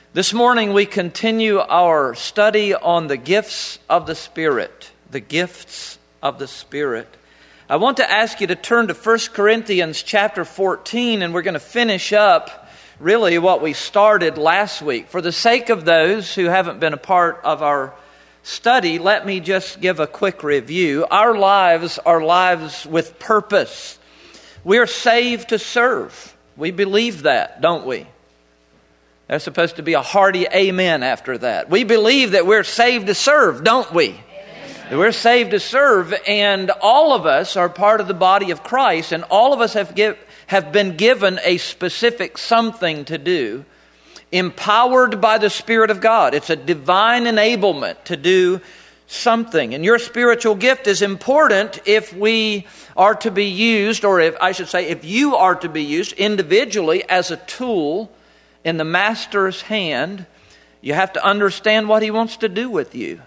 This morning we continue our study on the gifts of the Spirit. The gifts of the Spirit. I want to ask you to turn to 1 Corinthians chapter 14, and we're going to finish up really what we started last week. For the sake of those who haven't been a part of our study, let me just give a quick review. Our lives are lives with purpose. We're saved to serve. We believe that, don't we? There's supposed to be a hearty amen after that. We believe that we're saved to serve, don't we? Amen. We're saved to serve, and all of us are part of the body of Christ, and all of us have been given a specific something to do, empowered by the Spirit of God. It's a divine enablement to do something. And your spiritual gift is important if we are to be used, or if you are to be used individually as a tool in the Master's hand. You have to understand what He wants to do with you.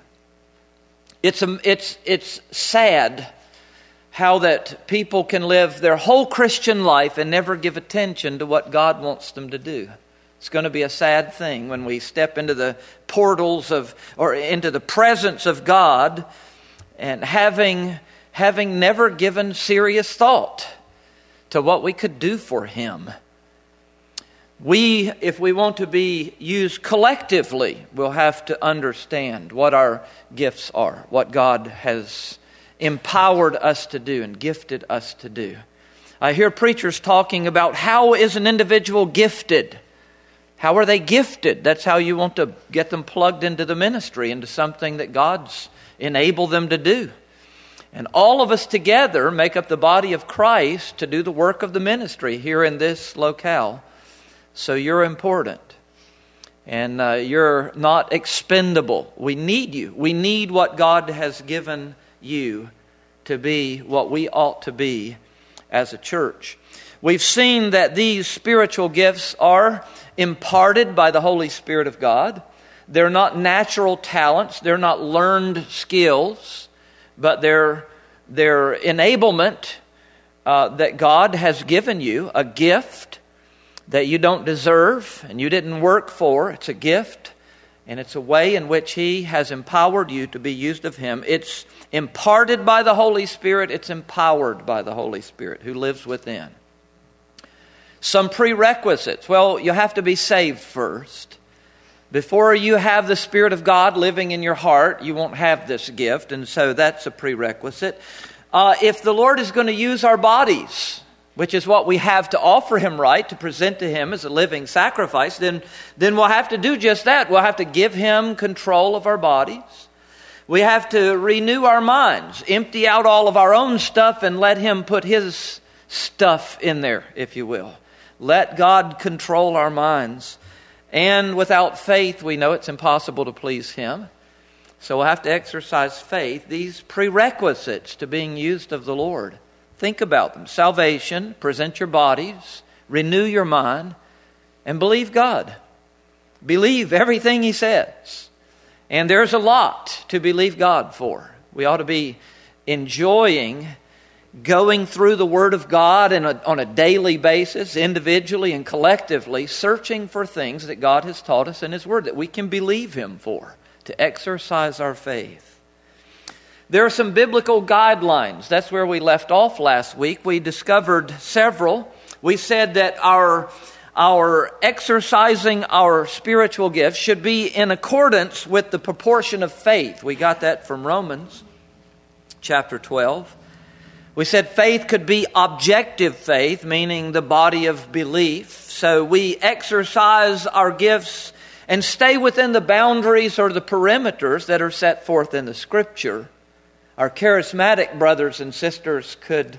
It's sad how that people can live their whole Christian life and never give attention to what God wants them to do. It's going to be a sad thing when we step into the portals or into the presence of God and having never given serious thought to what we could do for Him. If we want to be used collectively, we'll have to understand what our gifts are, what God has empowered us to do and gifted us to do. I hear preachers talking about how is an individual gifted? How are they gifted? That's how you want to get them plugged into the ministry, into something that God's enabled them to do. And all of us together make up the body of Christ to do the work of the ministry here in this locale. So you're important, and you're not expendable. We need you. We need what God has given you to be what we ought to be as a church. We've seen that these spiritual gifts are imparted by the Holy Spirit of God. They're not natural talents. They're not learned skills, but they're enablement that God has given you, a gift that you don't deserve and you didn't work for. It's a gift, and it's a way in which He has empowered you to be used of Him. It's imparted by the Holy Spirit. It's empowered by the Holy Spirit who lives within. Some prerequisites. Well, you have to be saved first. Before you have the Spirit of God living in your heart, you won't have this gift, and so that's a prerequisite. If the Lord is going to use our bodies, which is what we have to offer Him, right, to present to Him as a living sacrifice, then we'll have to do just that. We'll have to give Him control of our bodies. We have to renew our minds, empty out all of our own stuff and let Him put His stuff in there, if you will. Let God control our minds. And without faith, we know it's impossible to please Him. So we'll have to exercise faith. These prerequisites to being used of the Lord. Think about them. Salvation, present your bodies, renew your mind, and believe God. Believe everything He says. And there's a lot to believe God for. We ought to be enjoying going through the Word of God on a daily basis, individually and collectively, searching for things that God has taught us in His Word that we can believe Him for, to exercise our faith. There are some biblical guidelines. That's where we left off last week. We discovered several. We said that our exercising our spiritual gifts should be in accordance with the proportion of faith. We got that from Romans chapter 12. We said faith could be objective faith, meaning the body of belief. So we exercise our gifts and stay within the boundaries or the perimeters that are set forth in the Scripture. Our charismatic brothers and sisters could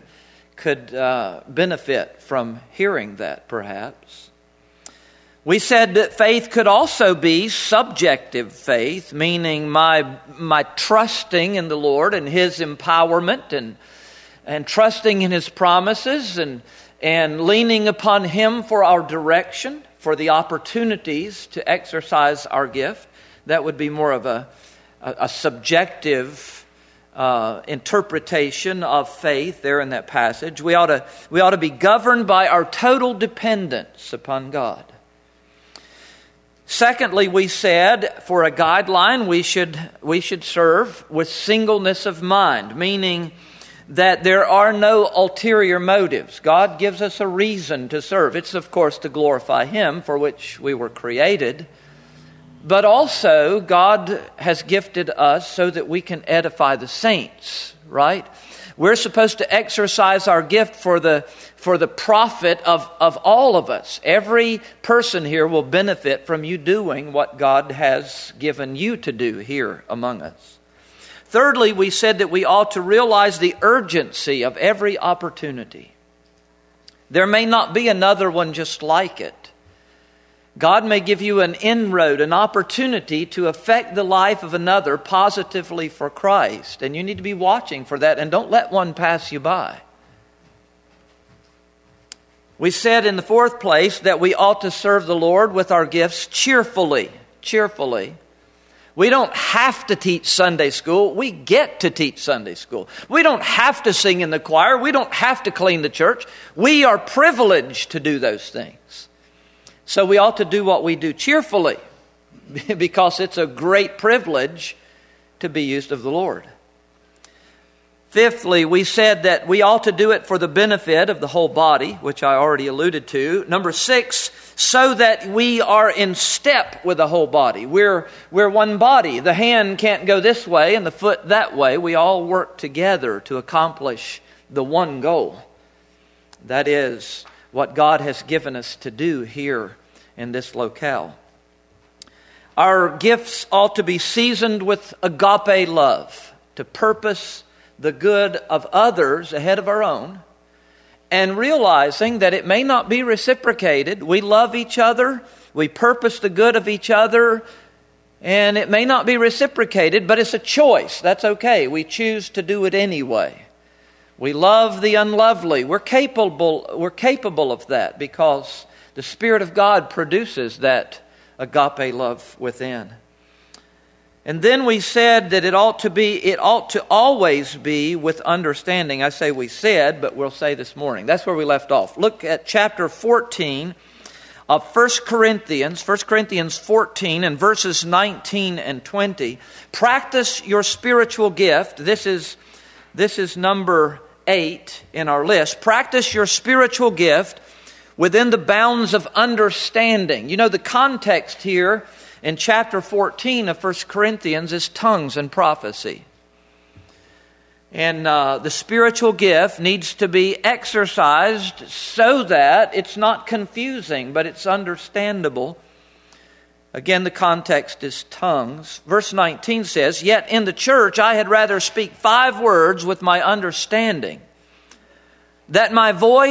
benefit from hearing that, perhaps. We said that faith could also be subjective faith, meaning my trusting in the Lord and His empowerment and trusting in His promises and leaning upon Him for our direction, for the opportunities to exercise our gift. That would be more of a subjective interpretation of faith there in that passage. We ought to be governed by our total dependence upon God. Secondly, we said for a guideline we should serve with singleness of mind, meaning that there are no ulterior motives. God gives us a reason to serve. It's, of course, to glorify Him, for which we were created. But also, God has gifted us so that we can edify the saints, right? We're supposed to exercise our gift for the profit of all of us. Every person here will benefit from you doing what God has given you to do here among us. Thirdly, we said that we ought to realize the urgency of every opportunity. There may not be another one just like it. God may give you an inroad, an opportunity to affect the life of another positively for Christ. And you need to be watching for that, and don't let one pass you by. We said in the fourth place that we ought to serve the Lord with our gifts cheerfully. Cheerfully. We don't have to teach Sunday school. We get to teach Sunday school. We don't have to sing in the choir. We don't have to clean the church. We are privileged to do those things. So we ought to do what we do cheerfully, because it's a great privilege to be used of the Lord. Fifthly, we said that we ought to do it for the benefit of the whole body, which I already alluded to. Number 6, so that we are in step with the whole body. We're one body. The hand can't go this way and the foot that way. We all work together to accomplish the one goal. That is what God has given us to do here in this locale. Our gifts ought to be seasoned with agape love, to purpose the good of others ahead of our own, and realizing that it may not be reciprocated. We love each other, we purpose the good of each other, and it may not be reciprocated, but it's a choice. That's okay. We choose to do it anyway. We love the unlovely. We're capable of that because the Spirit of God produces that agape love within. And then we said that it ought to always be with understanding. I say we said, but we'll say this morning. That's where we left off. Look at chapter 14 of 1 Corinthians 14 and verses 19 and 20. Practice your spiritual gift. This is number 8 in our list. Practice your spiritual gift within the bounds of understanding. You know, the context here in chapter 14 of 1 Corinthians is tongues and prophecy. And the spiritual gift needs to be exercised so that it's not confusing, but it's understandable. Again, the context is tongues. Verse 19 says, "Yet in the church I had rather speak 5 words with my understanding, that by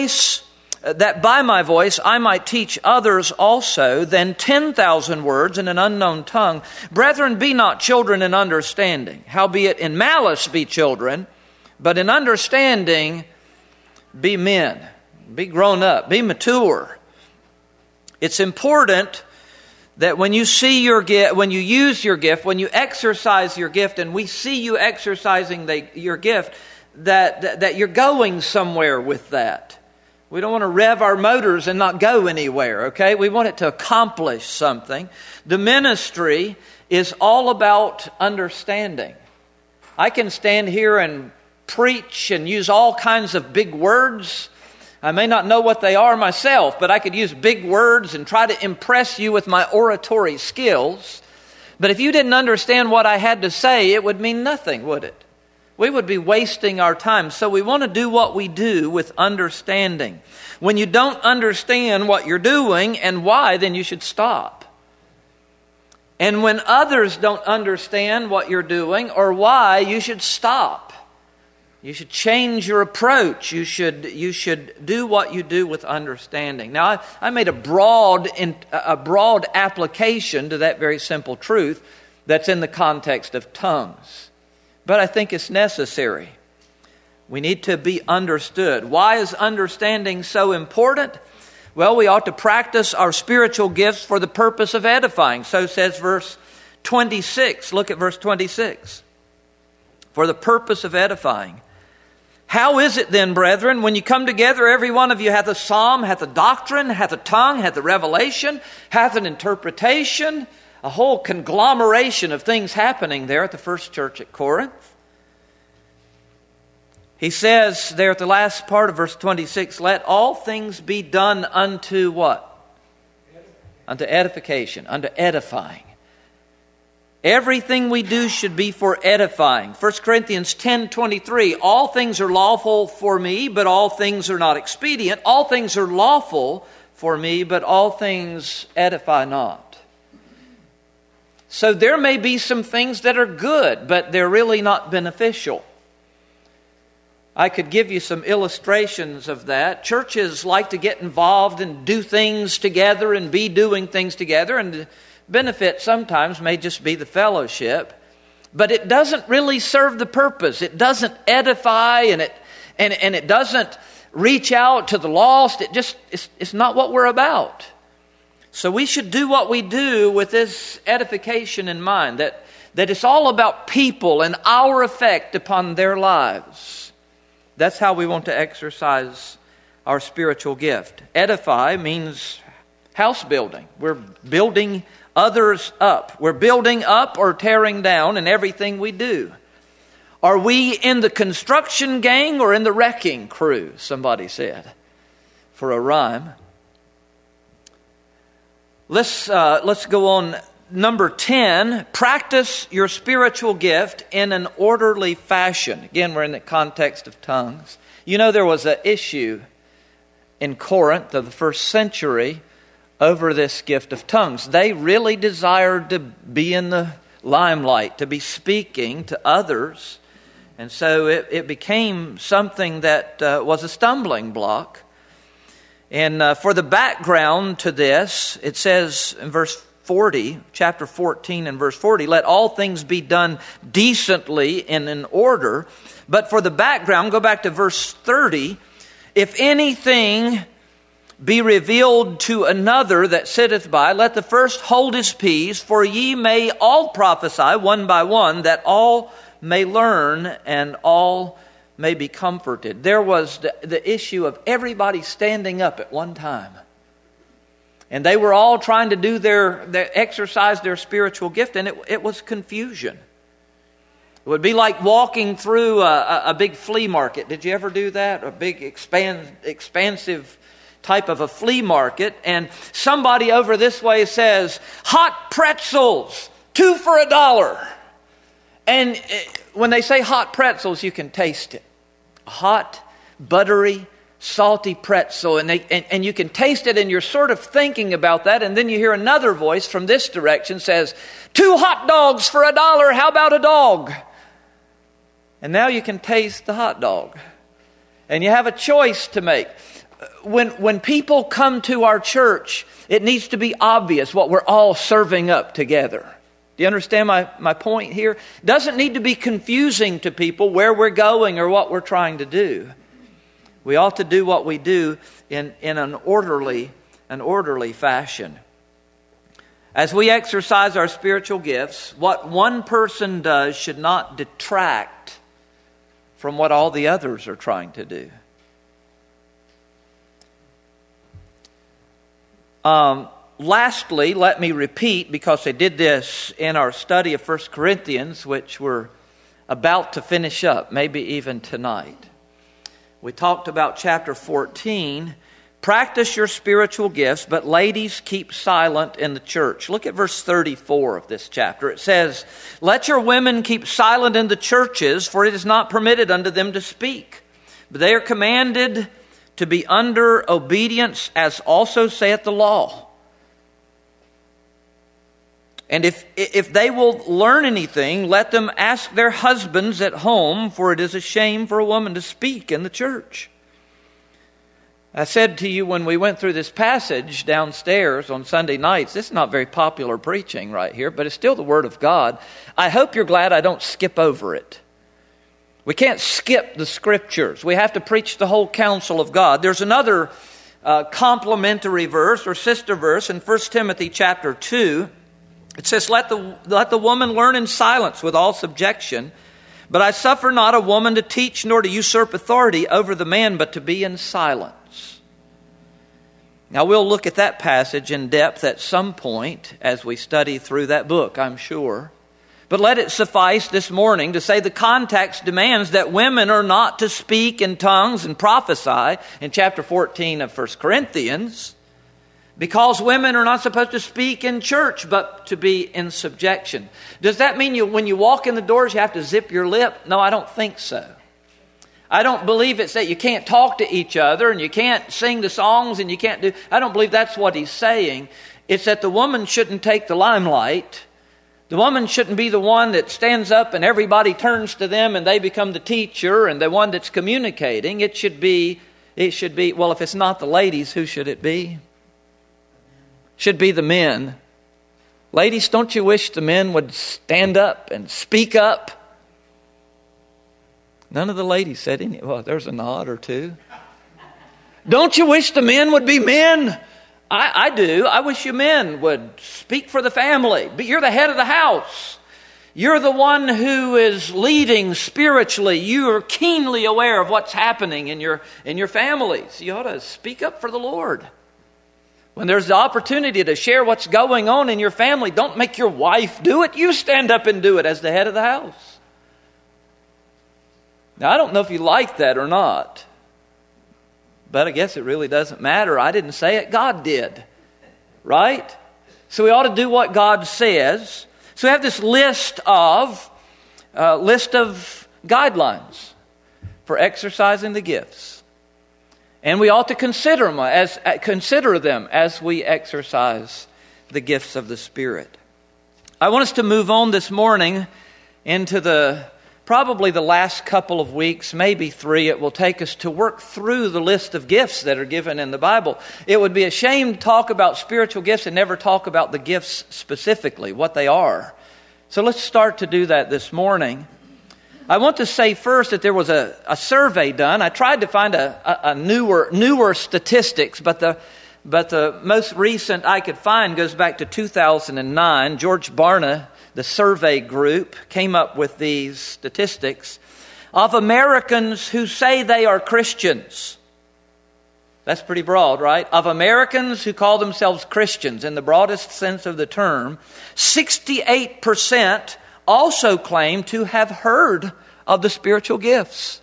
my voice I might teach others also, than 10,000 words in an unknown tongue. Brethren, be not children in understanding. Howbeit in malice be children, but in understanding be men." Be grown up, be mature. It's important that when you see your gift, when you use your gift, when you exercise your gift, and we see you exercising your gift, that you're going somewhere with that. We don't want to rev our motors and not go anywhere, okay? We want it to accomplish something. The ministry is all about understanding. I can stand here and preach and use all kinds of big words. I may not know what they are myself, but I could use big words and try to impress you with my oratory skills. But if you didn't understand what I had to say, it would mean nothing, would it? We would be wasting our time. So we want to do what we do with understanding. When you don't understand what you're doing and why, then you should stop. And when others don't understand what you're doing or why, you should stop. You should change your approach. You should do what you do with understanding. Now, I made a broad application to that very simple truth that's in the context of tongues. But I think it's necessary. We need to be understood. Why is understanding so important? Well, we ought to practice our spiritual gifts for the purpose of edifying. So says verse 26. Look at verse 26. For the purpose of edifying. How is it then, brethren, when you come together, every one of you hath a psalm, hath a doctrine, hath a tongue, hath a revelation, hath an interpretation, a whole conglomeration of things happening there at the first church at Corinth. He says there at the last part of verse 26, let all things be done unto what? Unto edification, unto edifying. Everything we do should be for edifying. 1 Corinthians 10:23, all things are lawful for me, but all things are not expedient. All things are lawful for me, but all things edify not. So there may be some things that are good, but they're really not beneficial. I could give you some illustrations of that. Churches like to get involved and do things together and be doing things together, and the benefit sometimes may just be the fellowship, but it doesn't really serve the purpose. It doesn't edify, and it doesn't reach out to the lost. It's not what we're about. So we should do what we do with this edification in mind, that it's all about people and our effect upon their lives. That's how we want to exercise our spiritual gift. Edify means house building. We're building others up. We're building up or tearing down in everything we do. Are we in the construction gang or in the wrecking crew? Somebody said, for a rhyme. Let's go on. Number 10, practice your spiritual gift in an orderly fashion. Again, we're in the context of tongues. You know, there was an issue in Corinth of the first century over this gift of tongues. They really desired to be in the limelight, to be speaking to others. And so it became something that was a stumbling block. And for the background to this, it says in verse 40, chapter 14 and verse 40, let all things be done decently and in order. But for the background, go back to verse 30, if anything be revealed to another that sitteth by, let the first hold his peace, for ye may all prophesy one by one, that all may learn and all may be comforted. There was the issue of everybody standing up at one time. And they were all trying to do their exercise their spiritual gift, and it was confusion. It would be like walking through a big flea market. Did you ever do that? A big expansive type of a flea market, and somebody over this way says, hot pretzels, 2 for $1. And when they say hot pretzels, you can taste it. Hot, buttery, salty pretzel, and you can taste it, and you're sort of thinking about that, and then you hear another voice from this direction says, 2 hot dogs for $1, how about a dog? And now you can taste the hot dog. And you have a choice to make. When people come to our church, it needs to be obvious what we're all serving up together. Do you understand my point here? It doesn't need to be confusing to people where we're going or what we're trying to do. We ought to do what we do in an orderly fashion. As we exercise our spiritual gifts, what one person does should not detract from what all the others are trying to do. Lastly, let me repeat, because I did this in our study of 1 Corinthians, which we're about to finish up, maybe even tonight. We talked about chapter 14. Practice your spiritual gifts, but ladies, keep silent in the church. Look at verse 34 of this chapter. It says, let your women keep silent in the churches, for it is not permitted unto them to speak. But they are commanded to be under obedience, as also saith the law. And if they will learn anything, let them ask their husbands at home, for it is a shame for a woman to speak in the church. I said to you when we went through this passage downstairs on Sunday nights, this is not very popular preaching right here, but it's still the Word of God. I hope you're glad I don't skip over it. We can't skip the Scriptures. We have to preach the whole counsel of God. There's another complementary verse or sister verse in 1 Timothy chapter 2. It says, let the woman learn in silence with all subjection. But I suffer not a woman to teach nor to usurp authority over the man, but to be in silence. Now we'll look at that passage in depth at some point as we study through that book, I'm sure. But let it suffice this morning to say the context demands that women are not to speak in tongues and prophesy in chapter 14 of 1 Corinthians, because women are not supposed to speak in church, but to be in subjection. Does that mean when you walk in the doors you have to zip your lip? No, I don't think so. I don't believe it's that you can't talk to each other and you can't sing the songs and you can't do... I don't believe that's what he's saying. It's that the woman shouldn't take the limelight. The woman shouldn't be the one that stands up and everybody turns to them and they become the teacher and the one that's communicating. It should be, well, if it's not the ladies, who should it be? Should be the men. Ladies, don't you wish the men would stand up and speak up? None of the ladies said any. Well, there's a nod or two. Don't you wish the men would be men? I do. I wish you men would speak for the family. But you're the head of the house. You're the one who is leading spiritually. You are keenly aware of what's happening in your families. You ought to speak up for the Lord. When there's the opportunity to share what's going on in your family, don't make your wife do it. You stand up and do it as the head of the house. Now, I don't know if you like that or not, but I guess it really doesn't matter. I didn't say it. God did. Right? So we ought to do what God says. So we have this list of guidelines for exercising the gifts. And we ought to consider them as we exercise the gifts of the Spirit. I want us to move on this morning into probably the last couple of weeks, maybe 3, it will take us to work through the list of gifts that are given in the Bible. It would be a shame to talk about spiritual gifts and never talk about the gifts specifically, what they are. So let's start to do that this morning. I want to say first that there was a survey done. I tried to find a newer statistics, but the most recent I could find goes back to 2009. George Barna, the survey group, came up with these statistics of Americans who say they are Christians. That's pretty broad, right? Of Americans who call themselves Christians in the broadest sense of the term, 68% also claim to have heard of the spiritual gifts.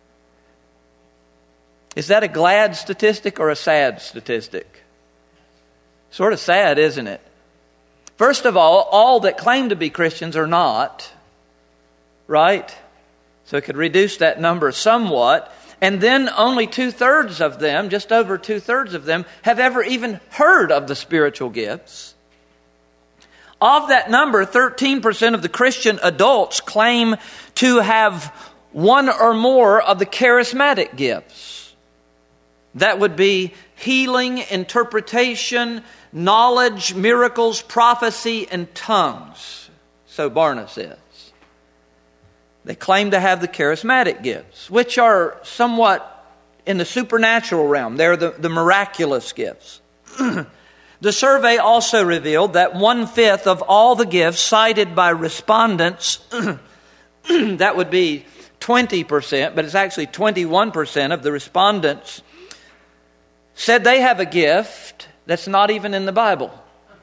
Is that a glad statistic or a sad statistic? Sort of sad, isn't it? First of all that claim to be Christians are not, right? So it could reduce that number somewhat. And then only 2/3 of them, just over 2/3 of them, have ever even heard of the spiritual gifts. Of that number, 13% of the Christian adults claim to have one or more of the charismatic gifts. That would be healing, interpretation, knowledge, miracles, prophecy, and tongues. So Barna says. They claim to have the charismatic gifts, which are somewhat in the supernatural realm. They're the miraculous gifts. The survey also revealed that 1/5 of all the gifts cited by respondents, that would be 20%, but it's actually 21% of the respondents, said they have a gift that's not even in the Bible.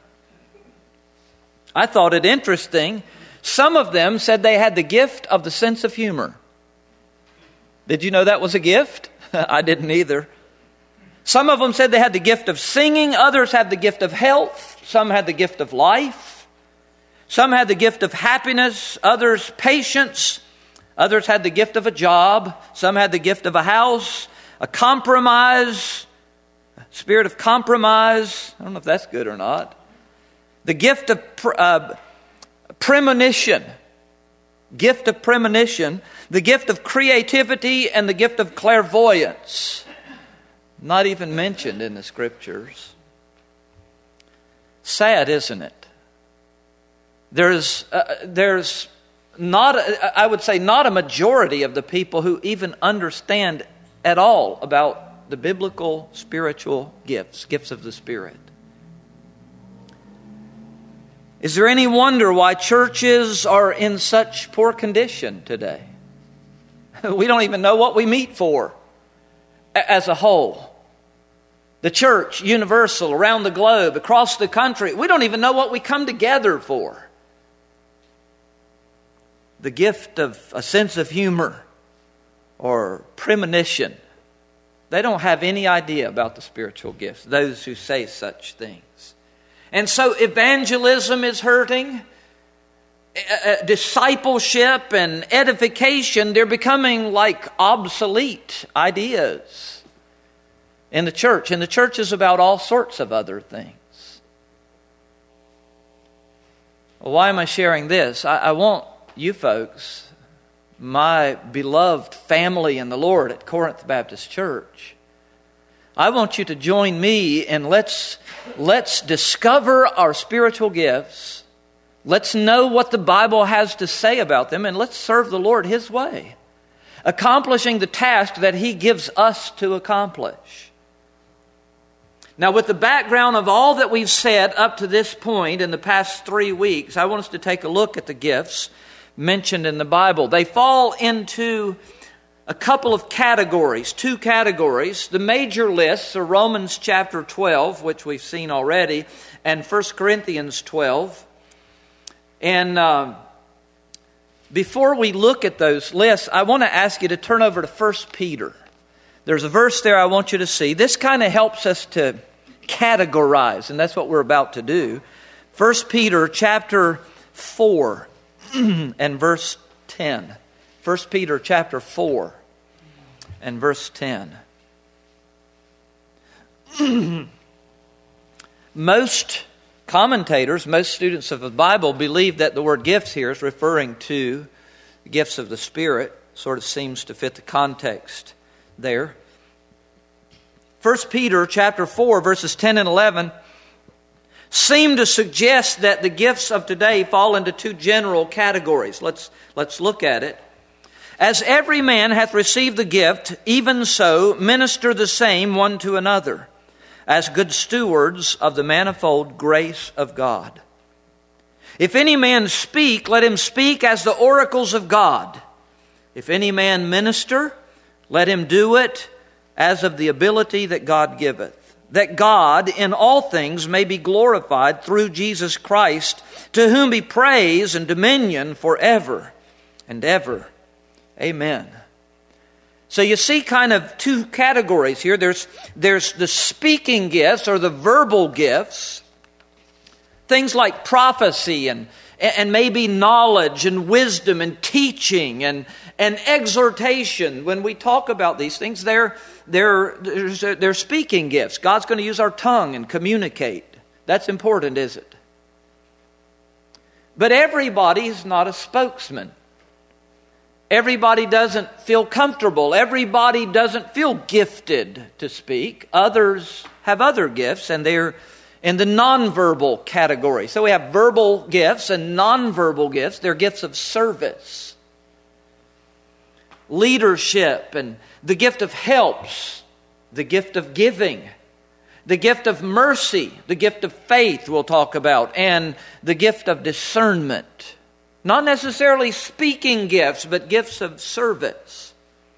I thought it interesting. Some of them said they had the gift of the sense of humor. Did you know that was a gift? I didn't either. Some of them said they had the gift of singing. Others had the gift of health. Some had the gift of life. Some had the gift of happiness. Others patience. Others had the gift of a job. Some had the gift of a house, a compromise, a spirit of compromise. I don't know if that's good or not. The gift of premonition. Gift of premonition. The gift of creativity and the gift of clairvoyance. Not even mentioned in the scriptures. Sad, isn't it? There's not, I would say, not a majority of the people who even understand at all about the biblical spiritual gifts, gifts of the Spirit. Is there any wonder why churches are in such poor condition today? We don't even know what we meet for as a whole. The church, universal, around the globe, across the country, we don't even know what we come together for. The gift of a sense of humor or premonition. They don't have any idea about the spiritual gifts, those who say such things. And so evangelism is hurting. Discipleship and edification, they're becoming like obsolete ideas in the church. And the church is about all sorts of other things. Well, why am I sharing this? I want you folks, my beloved family in the Lord at Corinth Baptist Church, I want you to join me and let's discover our spiritual gifts. Let's know what the Bible has to say about them, and let's serve the Lord His way, accomplishing the task that He gives us to accomplish. Now, with the background of all that we've said up to this point in the past 3 weeks, I want us to take a look at the gifts mentioned in the Bible. They fall into a couple of categories, 2 categories. The major lists are Romans chapter 12, which we've seen already, and 1 Corinthians 12. And before we look at those lists, I want to ask you to turn over to 1 Peter. There's a verse there I want you to see. This kind of helps us to categorize, and that's what we're about to do. 1 Peter chapter 4 and verse 10. 1 Peter chapter 4 and verse 10. Most commentators, most students of the Bible believe that the word gifts here is referring to the gifts of the Spirit. Sort of seems to fit the context there. 1 Peter chapter 4 verses 10 and 11 seem to suggest that the gifts of today fall into 2 general categories. Let's look at it. As every man hath received the gift, even so minister the same one to another, as good stewards of the manifold grace of God. If any man speak, let him speak as the oracles of God. If any man minister, let him do it as of the ability that God giveth, that God in all things may be glorified through Jesus Christ, to whom be praise and dominion forever and ever. Amen. So you see kind of 2 categories here. There's the speaking gifts or the verbal gifts. Things like prophecy and maybe knowledge and wisdom and teaching and exhortation. When we talk about these things, they're speaking gifts. God's going to use our tongue and communicate. That's important, is it? But everybody's not a spokesman. Everybody doesn't feel comfortable. Everybody doesn't feel gifted to speak. Others have other gifts, and they're in the nonverbal category. So we have verbal gifts and nonverbal gifts. They're gifts of service, leadership, and the gift of helps, the gift of giving, the gift of mercy, the gift of faith we'll talk about, and the gift of discernment. Not necessarily speaking gifts, but gifts of service.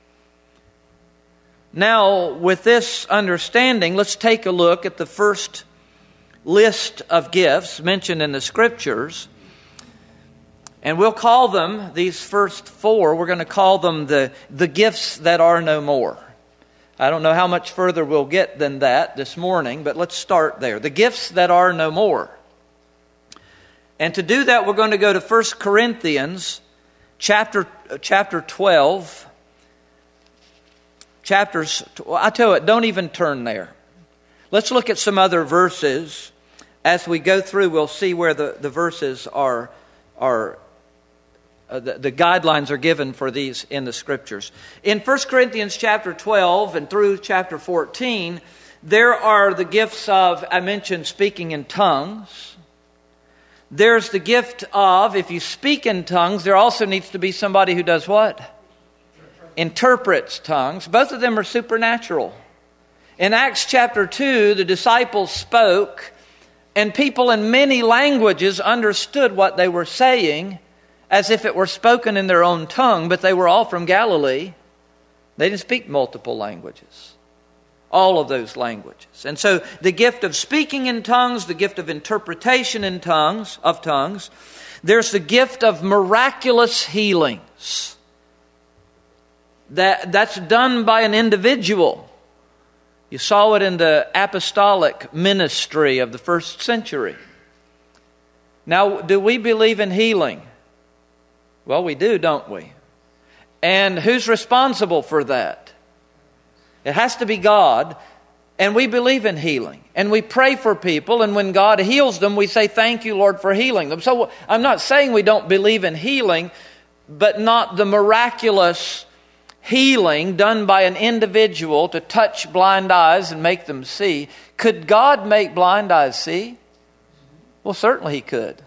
Now, with this understanding, let's take a look at the first list of gifts mentioned in the Scriptures. And we'll call them, these first 4, we're going to call them the gifts that are no more. I don't know how much further we'll get than that this morning, but let's start there. The gifts that are no more. And to do that, we're going to go to 1 Corinthians chapter 12. I tell you, don't even turn there. Let's look at some other verses. As we go through, we'll see where the verses are the guidelines are given for these in the Scriptures. In 1 Corinthians chapter 12 and through chapter 14, there are the gifts of, I mentioned, speaking in tongues. There's the gift of, if you speak in tongues, there also needs to be somebody who does what? Interprets tongues. Both of them are supernatural. In Acts chapter 2, the disciples spoke, and people in many languages understood what they were saying, as if it were spoken in their own tongue, but they were all from Galilee. They didn't speak multiple languages. All of those languages. And so the gift of speaking in tongues, the gift of interpretation in tongues, there's the gift of miraculous healings. That's done by an individual. You saw it in the apostolic ministry of the first century. Now, do we believe in healing? Well, we do, don't we? And who's responsible for that? It has to be God. And we believe in healing. And we pray for people. And when God heals them, we say, thank you, Lord, for healing them. So I'm not saying we don't believe in healing, but not the miraculous healing done by an individual to touch blind eyes and make them see. Could God make blind eyes see? Well, certainly He could.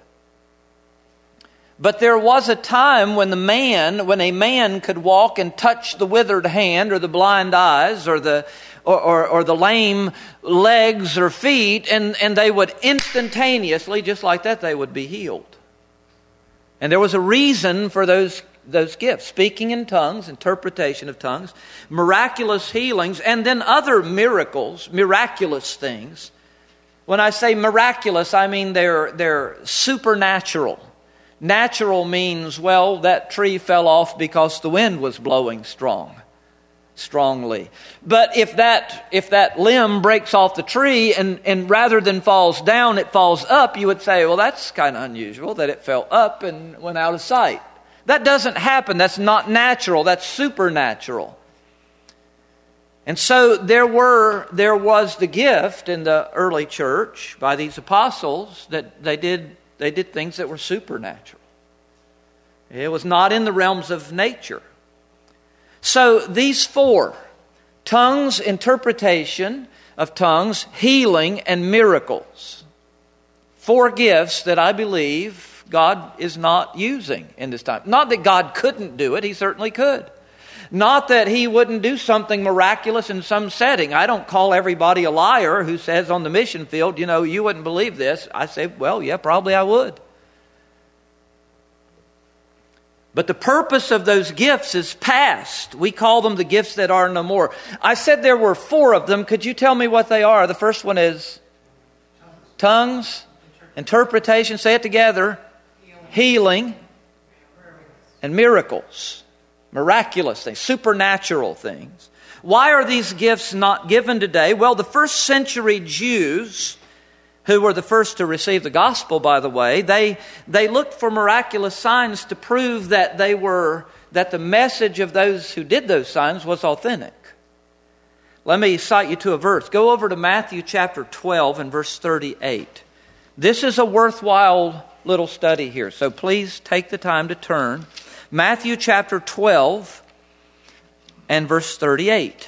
But there was a time when a man could walk and touch the withered hand or the blind eyes or the lame legs or feet, and they would instantaneously, just like that, they would be healed. And there was a reason for those gifts: speaking in tongues, interpretation of tongues, miraculous healings, and then other miracles, miraculous things. When I say miraculous, I mean they're supernatural. Natural means, well, that tree fell off because the wind was blowing strongly. But if that limb breaks off the tree and rather than falls down, it falls up, you would say, well, that's kind of unusual that it fell up and went out of sight. That doesn't happen. That's not natural. That's supernatural. And so there was the gift in the early church by these apostles that they did things that were supernatural. It was not in the realms of nature. So these four: tongues, interpretation of tongues, healing, and miracles. Four gifts that I believe God is not using in this time. Not that God couldn't do it. He certainly could. Not that He wouldn't do something miraculous in some setting. I don't call everybody a liar who says on the mission field, you wouldn't believe this. I say, well, yeah, probably I would. But the purpose of those gifts is past. We call them the gifts that are no more. I said there were four of them. Could you tell me what they are? The first one is tongues, interpretation, say it together, healing, and miracles. Miraculous things, supernatural things. Why are these gifts not given today? Well, the first century Jews, who were the first to receive the gospel, by the way, they looked for miraculous signs to prove that the message of those who did those signs was authentic. Let me cite you to a verse. Go over to Matthew chapter 12 and verse 38. This is a worthwhile little study here, so please take the time to turn. Matthew chapter 12 and verse 38.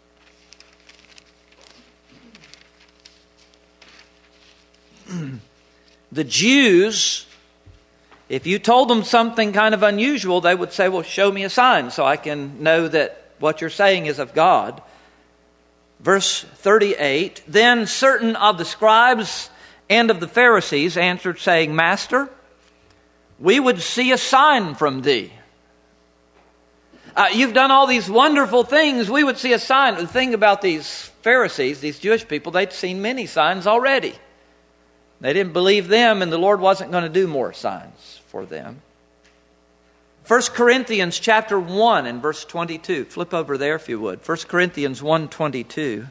The Jews, if you told them something kind of unusual, they would say, well, show me a sign so I can know that what you're saying is of God. Verse 38, then certain of the scribes and of the Pharisees answered, saying, Master, we would see a sign from thee. You've done all these wonderful things. We would see a sign. The thing about these Pharisees, these Jewish people, they'd seen many signs already. They didn't believe them, and the Lord wasn't going to do more signs for them. 1 Corinthians chapter 1 and verse 22. Flip over there if you would. 1 Corinthians 1:22.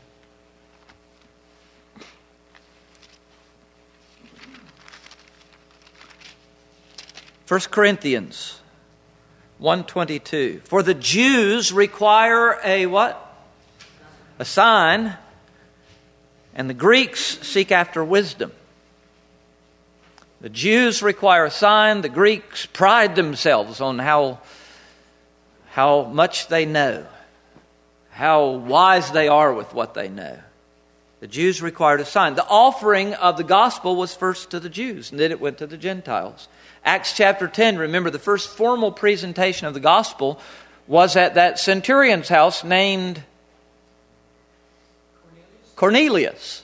First Corinthians 1:22. For the Jews require a what? A sign, and the Greeks seek after wisdom. The Jews require a sign. The Greeks pride themselves on how much they know, how wise they are with what they know. The Jews required a sign. The offering of the gospel was first to the Jews, and then it went to the Gentiles. Acts chapter 10, remember the first formal presentation of the gospel was at that centurion's house named Cornelius.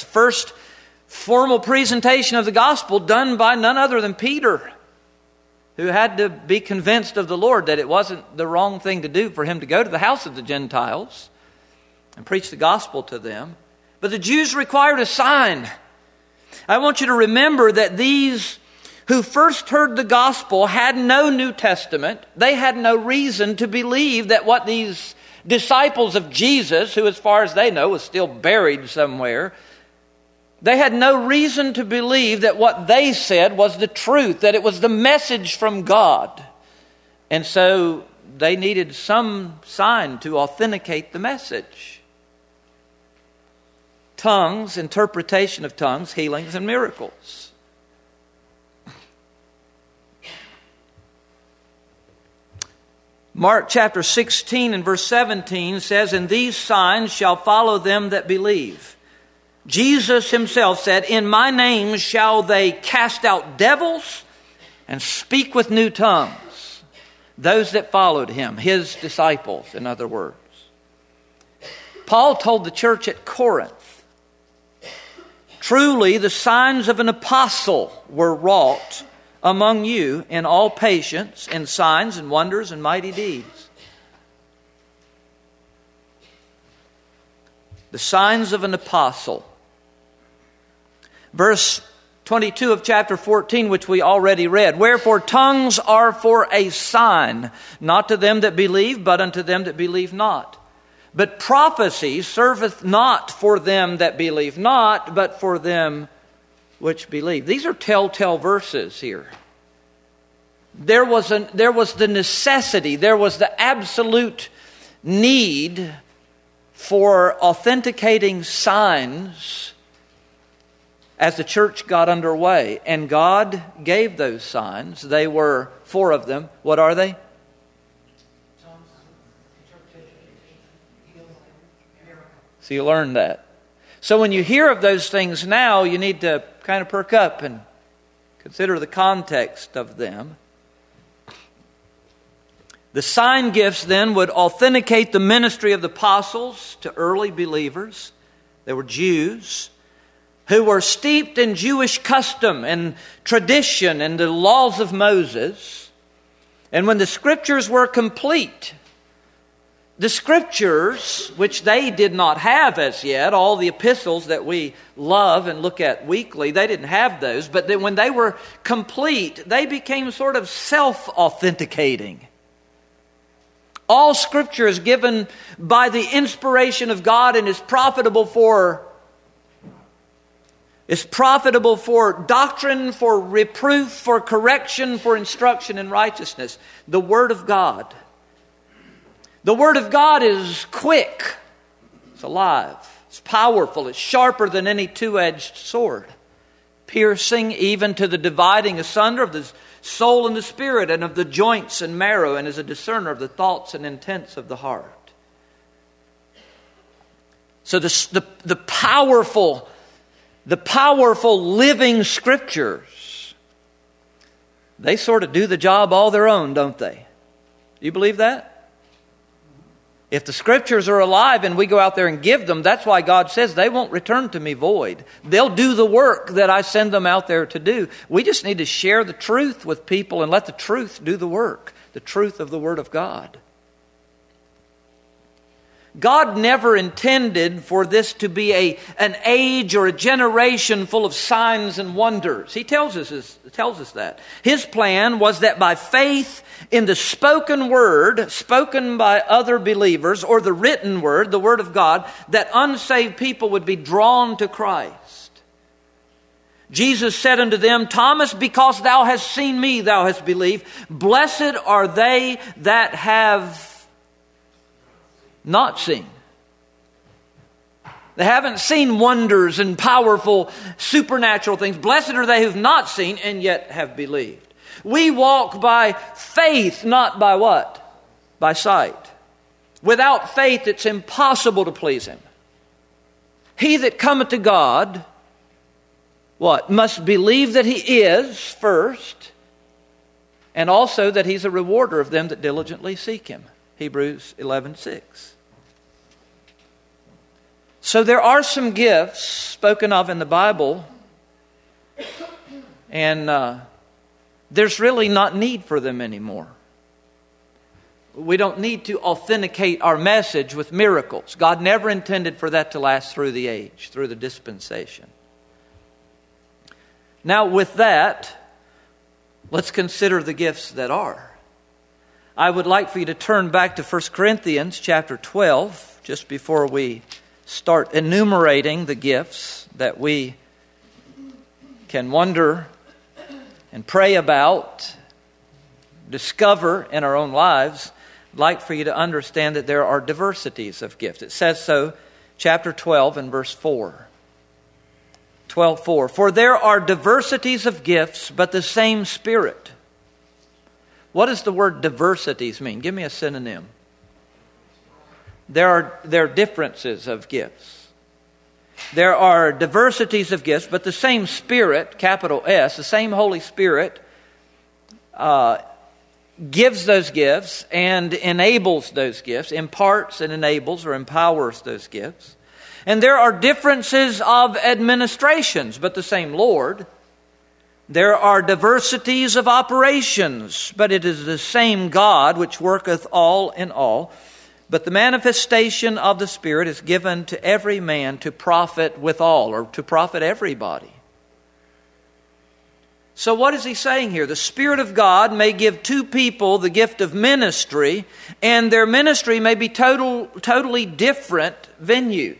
First formal presentation of the gospel done by none other than Peter. who had to be convinced of the Lord that it wasn't the wrong thing to do for him to go to the house of the Gentiles and preach the gospel to them. But the Jews required a sign. I want you to remember that these who first heard the gospel had no New Testament. They had no reason to believe that what these disciples of Jesus, who as far as they know was still buried somewhere, they had no reason to believe that what they said was the truth, that it was the message from God. And so they needed some sign to authenticate the message. Tongues, interpretation of tongues, healings, and miracles. Mark chapter 16 and verse 17 says, "And these signs shall follow them that believe." Jesus himself said, "In my name shall they cast out devils and speak with new tongues." Those that followed him, his disciples, in other words. Paul told the church at Corinth, "Truly the signs of an apostle were wrought among you in all patience, in signs and wonders and mighty deeds." The signs of an apostle. Verse 22 of chapter 14, which we already read. "Wherefore tongues are for a sign, not to them that believe, but unto them that believe not. But prophecy serveth not for them that believe not, but for them which believe." These are telltale verses here. There was the necessity, there was the absolute need for authenticating signs as the church got underway. And God gave those signs. They were 4 of them. What are they? So you learned that. So when you hear of those things now, you need to kind of perk up and consider the context of them. The sign gifts then would authenticate the ministry of the apostles to early believers. They were Jews who were steeped in Jewish custom and tradition and the laws of Moses. And when the scriptures were complete, the scriptures, which they did not have as yet, all the epistles that we love and look at weekly, they didn't have those. But then when they were complete, they became sort of self-authenticating. All scripture is given by the inspiration of God and is profitable for doctrine, for reproof, for correction, for instruction in righteousness. The Word of God. The Word of God is quick. It's alive. It's powerful. It's sharper than any two-edged sword. Piercing even to the dividing asunder of the soul and the spirit and of the joints and marrow, and is a discerner of the thoughts and intents of the heart. So the powerful living scriptures, they sort of do the job all their own, don't they? Do you believe that? If the scriptures are alive and we go out there and give them, that's why God says they won't return to me void. They'll do the work that I send them out there to do. We just need to share the truth with people and let the truth do the work. The truth of the Word of God. God never intended for this to be an age or a generation full of signs and wonders. He tells us that. His plan was that by faith in the spoken word, spoken by other believers, or the written word, the Word of God, that unsaved people would be drawn to Christ. Jesus said unto them, "Thomas, because thou hast seen me, thou hast believed. Blessed are they that have not seen." They haven't seen wonders and powerful supernatural things. Blessed are they who have not seen and yet have believed. We walk by faith, not by what? By sight. Without faith, it's impossible to please Him. He that cometh to God, what? Must believe that He is first, and also that He's a rewarder of them that diligently seek Him. Hebrews 11:6. So there are some gifts spoken of in the Bible, and there's really not need for them anymore. We don't need to authenticate our message with miracles. God never intended for that to last through the age, through the dispensation. Now with that, let's consider the gifts that are. I would like for you to turn back to 1 Corinthians chapter 12, just before we start enumerating the gifts that we can wonder and pray about, discover in our own lives. I'd like for you to understand that there are diversities of gifts. It says so, chapter 12 and verse 4. 12:4. For there are diversities of gifts, but the same Spirit. What does the word diversities mean? Give me a synonym. There are differences of gifts. There are diversities of gifts, but the same Spirit, capital S, the same Holy Spirit, gives those gifts and enables those gifts, imparts and enables or empowers those gifts. And there are differences of administrations, but the same Lord. There are diversities of operations, but it is the same God which worketh all in all. But the manifestation of the Spirit is given to every man to profit withal, or to profit everybody. So what is he saying here? The Spirit of God may give two people the gift of ministry, and their ministry may be totally different venues.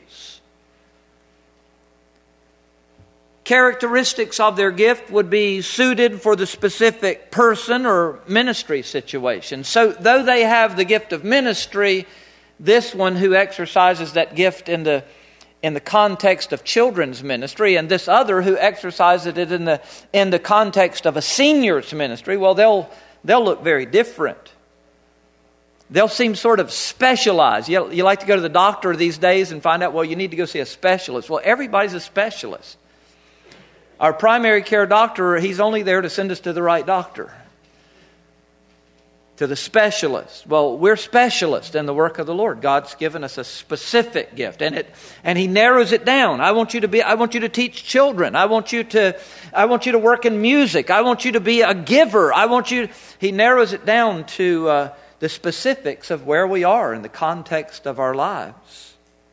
Characteristics of their gift would be suited for the specific person or ministry situation. So though they have the gift of ministry, this one who exercises that gift in the context of children's ministry, and this other who exercises it in the context of a senior's ministry, well, they'll look very different. They'll seem sort of specialized. You like to go to the doctor these days and find out, well, you need to go see a specialist. Well, everybody's a specialist. Our primary care doctor, he's only there to send us to the right doctor, to the specialist. Well, we're specialists in the work of the Lord. God's given us a specific gift, and He narrows it down. I want you to teach children. I want you to work in music. I want you to be a giver. He narrows it down to the specifics of where we are in the context of our lives.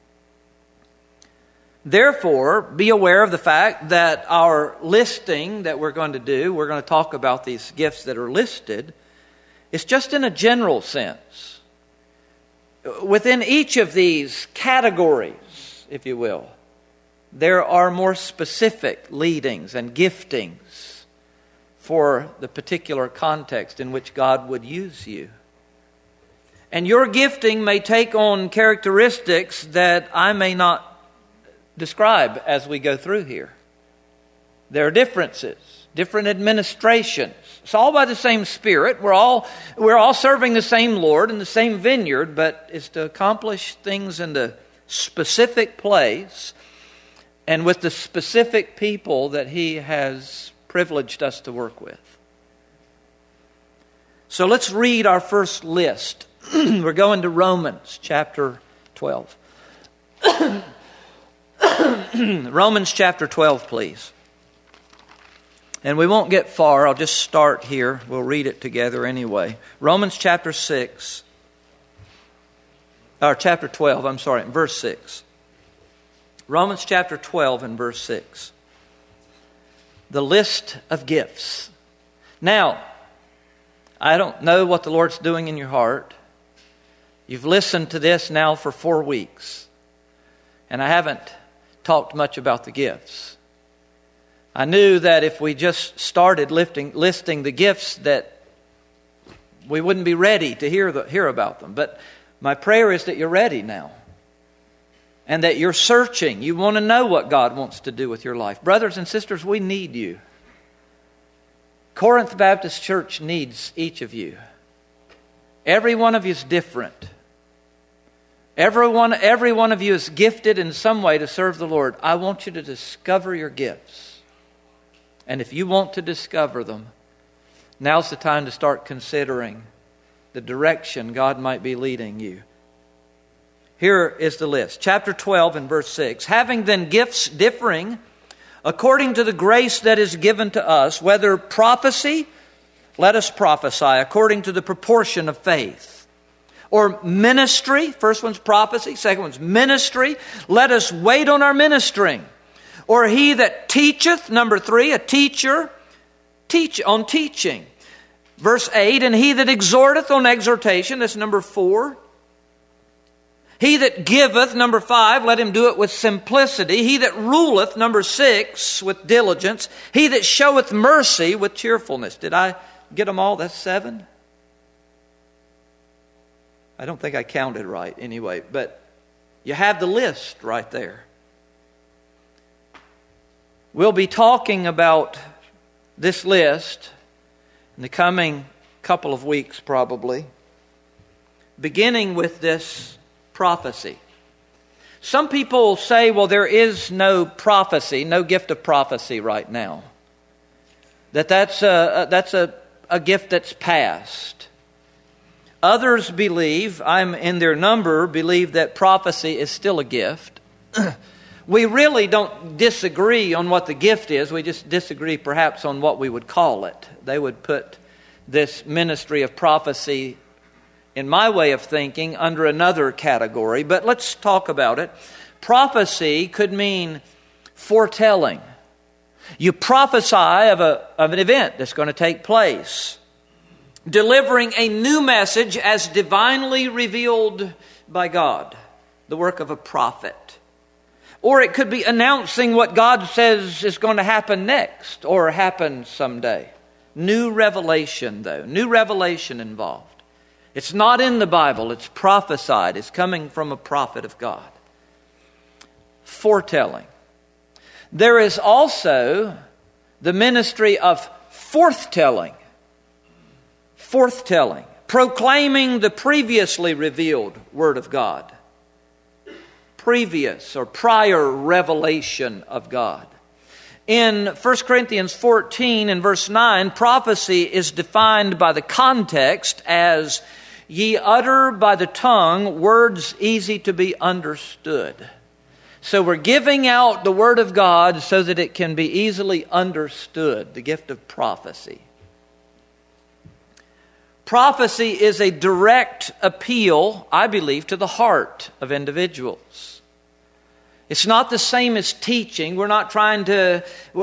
Therefore, be aware of the fact that our listing that we're going to talk about these gifts that are listed, it's just in a general sense. Within each of these categories, if you will, there are more specific leadings and giftings for the particular context in which God would use you. And your gifting may take on characteristics that I may not describe as we go through here. There are differences, different administrations. It's all by the same Spirit. We're all serving the same Lord in the same vineyard, but it's to accomplish things in the specific place and with the specific people that He has privileged us to work with. So let's read our first list. We're going to Romans chapter 12. Romans chapter 12, please. And we won't get far. I'll just start here. We'll read it together anyway. Romans chapter 12, verse 6. Romans chapter 12 and verse 6. The list of gifts. Now, I don't know what the Lord's doing in your heart. You've listened to this now for 4 weeks. And I haven't talked much about the gifts. I knew that if we just started listing the gifts that we wouldn't be ready to hear about them. But my prayer is that you're ready now. And that you're searching. You want to know what God wants to do with your life. Brothers and sisters, we need you. Corinth Baptist Church needs each of you. Every one of you is different. Every one of you is gifted in some way to serve the Lord. I want you to discover your gifts. And if you want to discover them, now's the time to start considering the direction God might be leading you. Here is the list. Chapter 12 and verse 6. Having then gifts differing according to the grace that is given to us, whether prophecy, let us prophesy according to the proportion of faith. Or ministry, first one's prophecy, second one's ministry. Let us wait on our ministering. Or he that teacheth, number 3, a teacher, teach on teaching. Verse 8, and he that exhorteth on exhortation, that's number 4. He that giveth, number 5, let him do it with simplicity. He that ruleth, number 6, with diligence. He that showeth mercy with cheerfulness. Did I get them all? That's 7. I don't think I counted right anyway, but you have the list right there. We'll be talking about this list in the coming couple of weeks probably, beginning with this prophecy. Some people say, well, there is no prophecy, no gift of prophecy right now. That's a gift that's past. Others believe, I'm in their number, believe that prophecy is still a gift. We really don't disagree on what the gift is. We just disagree perhaps on what we would call it. They would put this ministry of prophecy, in my way of thinking, under another category. But let's talk about it. Prophecy could mean foretelling. You prophesy of an event that's going to take place. Delivering a new message as divinely revealed by God. The work of a prophet. Or it could be announcing what God says is going to happen next or happen someday. New revelation, though. New revelation involved. It's not in the Bible. It's prophesied. It's coming from a prophet of God. Foretelling. There is also the ministry of forthtelling. Forthtelling. Proclaiming the previously revealed Word of God. Previous or prior revelation of God. In 1 Corinthians 14 and verse 9, prophecy is defined by the context as ye utter by the tongue words easy to be understood. So we're giving out the Word of God so that it can be easily understood, the gift of prophecy. Prophecy is a direct appeal, I believe, to the heart of individuals. It's not the same as teaching. We're not trying to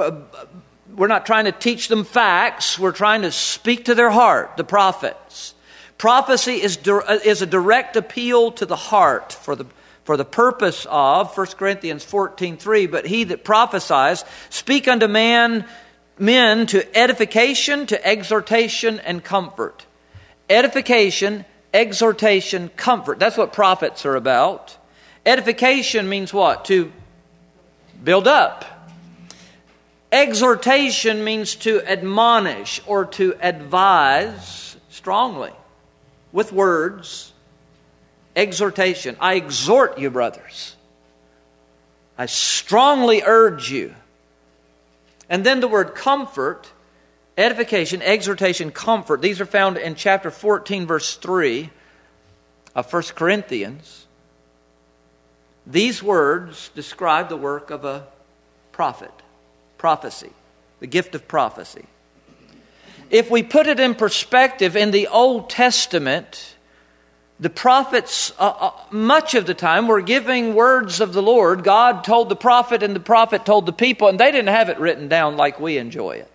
teach them facts. We're trying to speak to their heart, the prophets. Prophecy is a direct appeal to the heart for the purpose of 1 Corinthians 14:3. But he that prophesies speak unto men to edification, to exhortation, and comfort. Edification, exhortation, comfort. That's what prophets are about. Edification means what? To build up. Exhortation means to admonish or to advise strongly with words. Exhortation. I exhort you, brothers. I strongly urge you. And then the word comfort. Edification, exhortation, comfort. These are found in chapter 14, verse 3 of 1 Corinthians. These words describe the work of a prophet. Prophecy. The gift of prophecy. If we put it in perspective, in the Old Testament, the prophets, much of the time, were giving words of the Lord. God told the prophet and the prophet told the people, and they didn't have it written down like we enjoy it.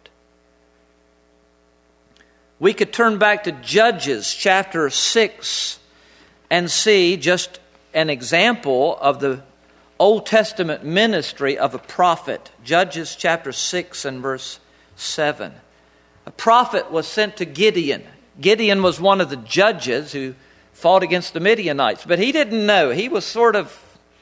We could turn back to Judges chapter 6 and see just an example of the Old Testament ministry of a prophet. Judges chapter 6 and verse 7. A prophet was sent to Gideon. Gideon was one of the judges who fought against the Midianites, but he didn't know. He was sort of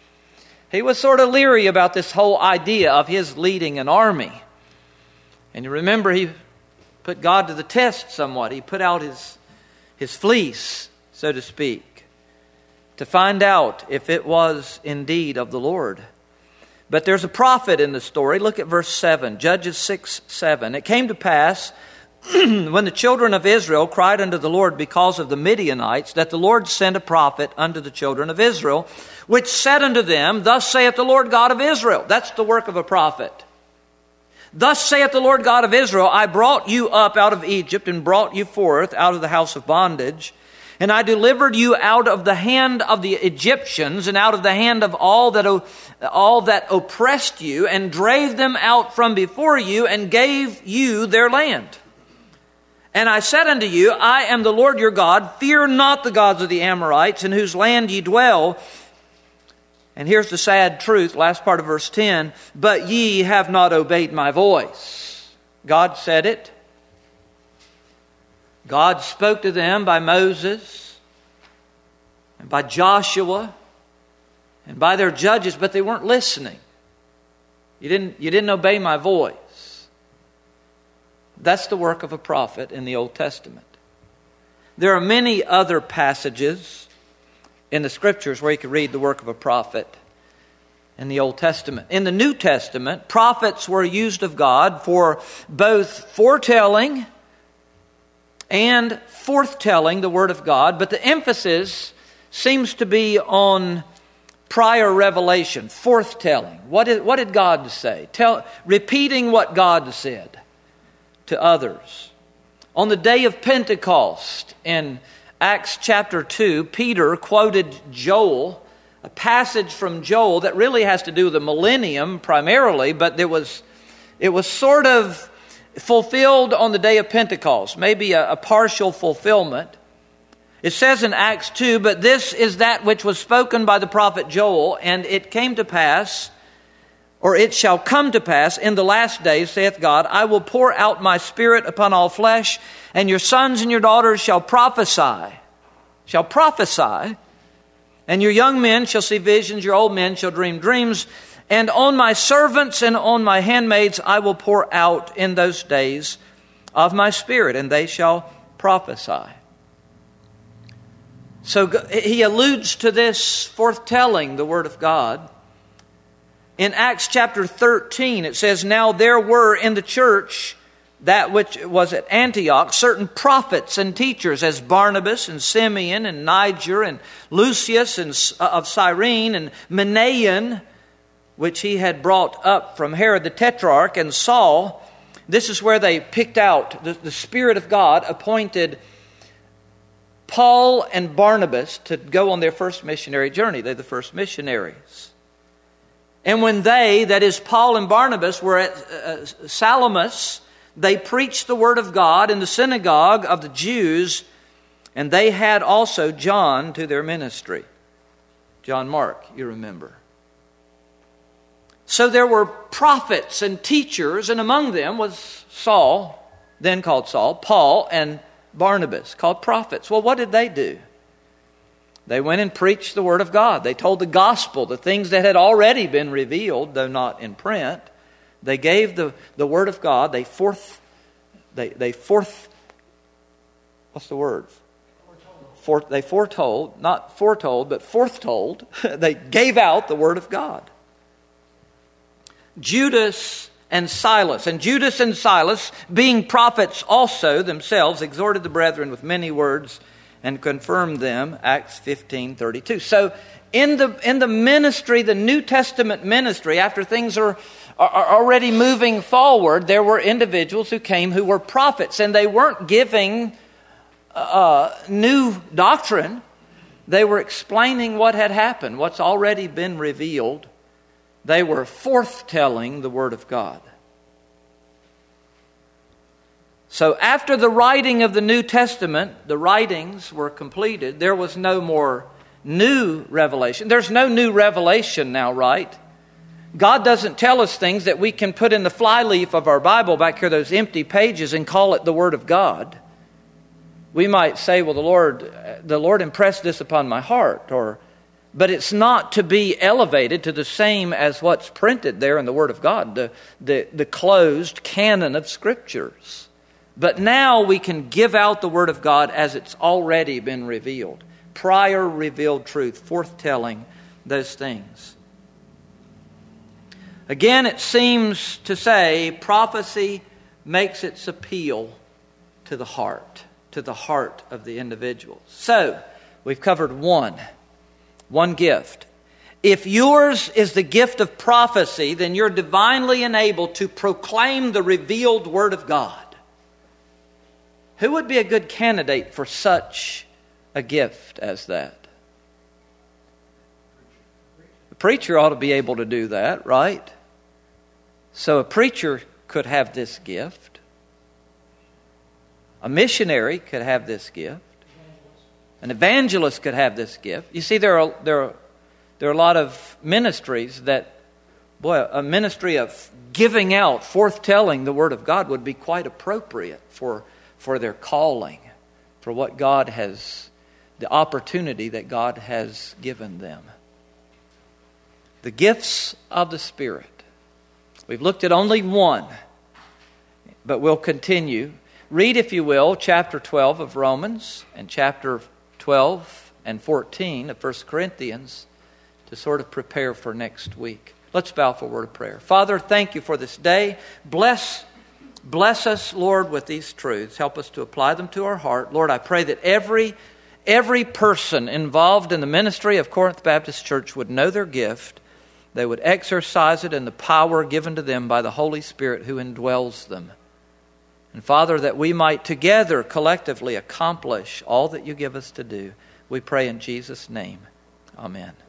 leery about this whole idea of his leading an army. And you remember he put God to the test somewhat. He put out his fleece, so to speak, to find out if it was indeed of the Lord. But there's a prophet in the story. Look at verse 7, Judges 6:7. It came to pass when the children of Israel cried unto the Lord because of the Midianites, that the Lord sent a prophet unto the children of Israel, which said unto them, Thus saith the Lord God of Israel. That's the work of a prophet. Thus saith the Lord God of Israel, I brought you up out of Egypt and brought you forth out of the house of bondage. And I delivered you out of the hand of the Egyptians and out of the hand of all that oppressed you, and drave them out from before you, and gave you their land. And I said unto you, I am the Lord your God. Fear not the gods of the Amorites, in whose land ye dwell. And here's the sad truth, last part of verse 10. But ye have not obeyed my voice. God said it. God spoke to them by Moses and by Joshua and by their judges, but they weren't listening. You didn't obey my voice. That's the work of a prophet in the Old Testament. There are many other passages in the Scriptures where you can read the work of a prophet in the Old Testament. In the New Testament, prophets were used of God for both foretelling and forthtelling the Word of God, but the emphasis seems to be on prior revelation, forthtelling. What did God say? Repeating what God said to others. On the day of Pentecost, in Acts chapter 2, Peter quoted Joel, a passage from Joel that really has to do with the millennium primarily, but it was sort of fulfilled on the day of Pentecost, maybe a partial fulfillment. It says in Acts 2, but this is that which was spoken by the prophet Joel, and it came to pass, or it shall come to pass in the last days, saith God, I will pour out my Spirit upon all flesh, and your sons and your daughters shall prophesy, and your young men shall see visions, your old men shall dream dreams. And on my servants and on my handmaids I will pour out in those days of my Spirit, and they shall prophesy. So he alludes to this forthtelling the Word of God. In Acts chapter 13 it says, now there were in the church, that which was at Antioch, certain prophets and teachers, as Barnabas and Simeon and Niger and Lucius and of Cyrene and Manaen, which he had brought up from Herod the Tetrarch, and Saul. This is where they picked out, the Spirit of God appointed Paul and Barnabas to go on their first missionary journey. They're the first missionaries. And when they, that is Paul and Barnabas, were at Salamis, they preached the Word of God in the synagogue of the Jews, and they had also John to their ministry. John Mark, you remember. So there were prophets and teachers, and among them was Saul, then called Saul, Paul, and Barnabas, called prophets. Well, what did they do? They went and preached the Word of God. They told the gospel, the things that had already been revealed, though not in print. They gave the Word of God. What's the word? They foretold, not foretold, but foretold. They gave out the Word of God. Judas and Silas, being prophets also themselves, exhorted the brethren with many words and confirmed them. Acts 15:32. So in the ministry, the New Testament ministry, after things are already moving forward, there were individuals who came who were prophets, and they weren't giving new doctrine. They were explaining what had happened, what's already been revealed. They were forthtelling the Word of God. So after the writing of the New Testament, the writings were completed, there was no more new revelation. There's no new revelation now, right? God doesn't tell us things that we can put in the flyleaf of our Bible back here, those empty pages, and call it the Word of God. We might say, well, the Lord impressed this upon my heart, but it's not to be elevated to the same as what's printed there in the Word of God, the closed canon of Scriptures. But now we can give out the Word of God as it's already been revealed. Prior revealed truth, forthtelling those things. Again, it seems to say prophecy makes its appeal to the heart of the individual. So, we've covered one gift. If yours is the gift of prophecy, then you're divinely enabled to proclaim the revealed Word of God. Who would be a good candidate for such a gift as that? A preacher ought to be able to do that, right? So a preacher could have this gift. A missionary could have this gift. An evangelist could have this gift. You see, there are a lot of ministries that, a ministry of giving out, forthtelling the Word of God would be quite appropriate for their calling, for what God has, the opportunity that God has given them. The gifts of the Spirit. We've looked at only one, but we'll continue. Read, if you will, chapter 12 of Romans and chapter 12 and 14 of 1 Corinthians to sort of prepare for next week. Let's bow for a word of prayer. Father, thank you for this day. Bless us, Lord, with these truths. Help us to apply them to our heart. Lord, I pray that every person involved in the ministry of Corinth Baptist Church would know their gift. They would exercise it in the power given to them by the Holy Spirit who indwells them. And Father, that we might together, collectively accomplish all that you give us to do. We pray in Jesus' name. Amen.